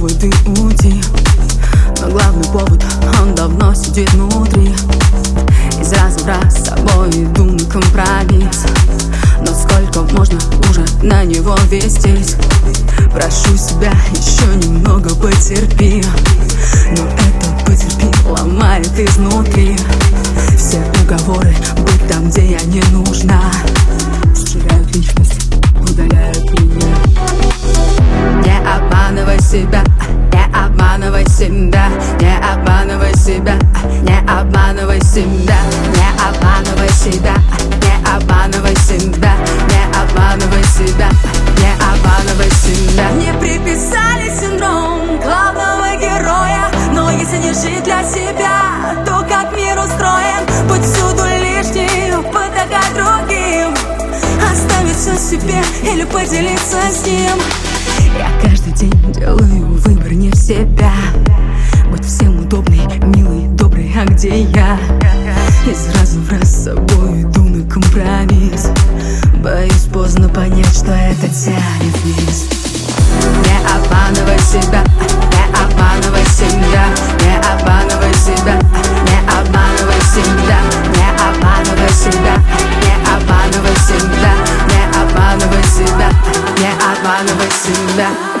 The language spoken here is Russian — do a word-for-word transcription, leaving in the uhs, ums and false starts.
поводы уйти, но главный повод, он давно сидит внутри. Из раза в раз с собой иду на компромисс, но сколько можно уже на него вестись? Прошу себя, еще немного потерпи, но это потерпи ломает изнутри. Все уговоры быть там, где я не нужна, стирают личность, удаляют меня. Не обманывай себя, не обманывай себя, не обманывай себя, не обманывай себя, не обманывай себя, не обманывай себя, не обманывай себя, не обманывай себя. Мне приписали синдром главного героя, но если не жить для себя, то как мир устроен? Быть всюду лишним, потакать другим, оставить все себе или поделиться с ним. Я каждый день делаю выбор не в себя, быть всем удобной, милой, доброй, а где я? Из раза в раз с собой иду на компромисс, боюсь поздно понять, что это тянет вниз. Не обманывай себя, не обманывай себя, не обманывай себя, не обманывай себя, не обманывай себя, не обманывай себя, не обманывай себя, не обманывай себя.